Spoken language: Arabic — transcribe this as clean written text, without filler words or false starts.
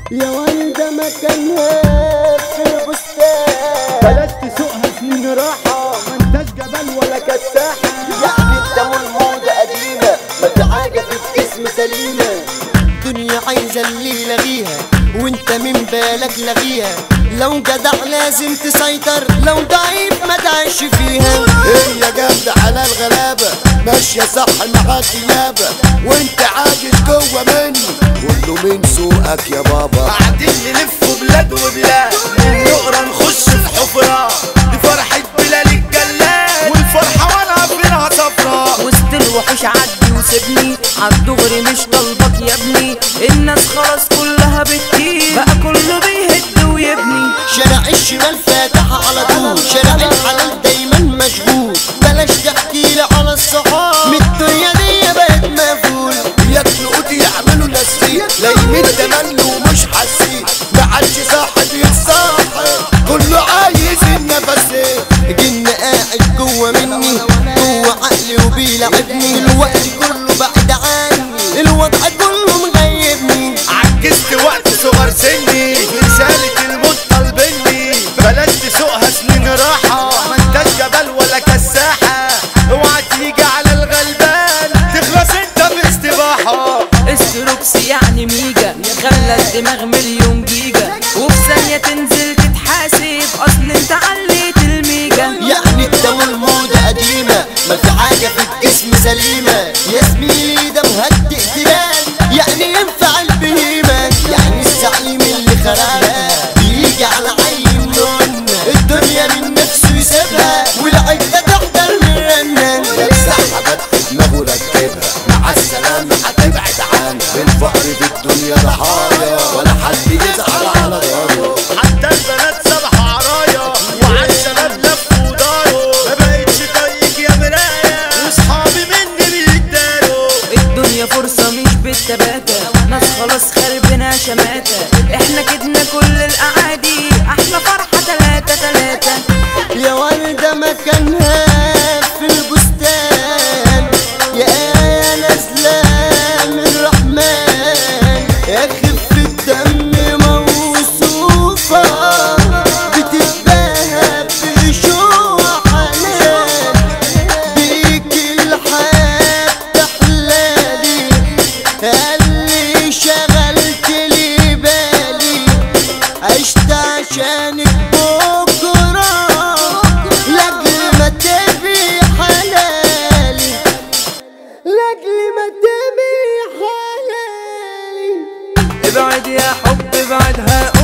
يا وردة مكانها في البستان، بلاش تسوقها سنين راحة، ما انتش جبل ولا كساحة. يعني الدم الموضة قديمة، ما في حاجة في الجسم سليمة. دنيا عايزة اللي يلاغيها، وانت من بالك لغيها. لو جدع لازم تسيطر، لو ضعيف ما تعيش فيها. هي جامدة على الغلابة، ماشية صح معاك نيابة، وانت عاجز جوه مني. كله من سوقك يا بابا. قاعدين نلف بلاد وبلاد، من نقرة نخش في حفرة. دي فرحة بلال الجلاد، والفرحة وانا فيها صفرا. وسط الوحوش عدي وسيبني، عالدغري مش طالبك يا ابني. الناس خلاص كلها بتطير، بقى كله بيهد ويبني. شارع الشمال فاتح على طول، شارع الحلال دايما مشغول. بلاش تحكي لي على الصحاب، من الدنيا دي بقت مفول. ياكلوا قوتي يعملوا نسيج، لايمين تملوا ومش حاسين. معادش صاحب يتصاحب، كله عايز النفسين. جن قاعد جوه مني، جوه عقلي وبيلعبني. الوقت كله بعد عني، الوضع كله مغيبني. عجزت وقت صغر سني، رسالة الموت طالبني. بلاش تسوقها سنين راحة، ما انتش جبل ولا كساحة. اوعى تيجي على الغلبان، تخلص انت باستباحة. استروكس يعني ميجا، خلى الدماغ مليون جيجا. وفي ثانية تنزل تتحاسب، اصل انت عليت الميجا. يعني الدم الموضة قديمة، ما في حاجة في الجسم سليمة. يا زميلي ده مهدئ تبان، يعني ينفع البهيمة. يعني الزعيم اللي خلقها بيجي على عين لون. الدنيا من نفسه يسيبها، والعدة تحضر من رنة. لابسها فتح دماغه ركبها، مع السلامة هتبعد عنها. الفقر في الدنيا ضحايا، ولا حد يزعل على داره. حتى البنات سبحوا عرايا، وعالشباب لفوا داره. ما بقتش طايق يا مراية، واصحابي مني بيتداروا. الدنيا فرصة مش بالتباتة، ناس خلاص خربنا شماتة. احنا كدنا كل الاعادي، احلى فرحة تلاتة تلاتة. يا وردة مكانها في البستان، يا آية نازلة من الرحمن. يا خفة الدم موصوفة، بتتباهى بشوق حنان. بيك الحياة تحلالي، اللي شغلت لي بالي. عشت عشانك بكرة، لاجل ما تبي حلالي، لاجل ما تبي حلالي. ابعد يا حب ابعد، هقول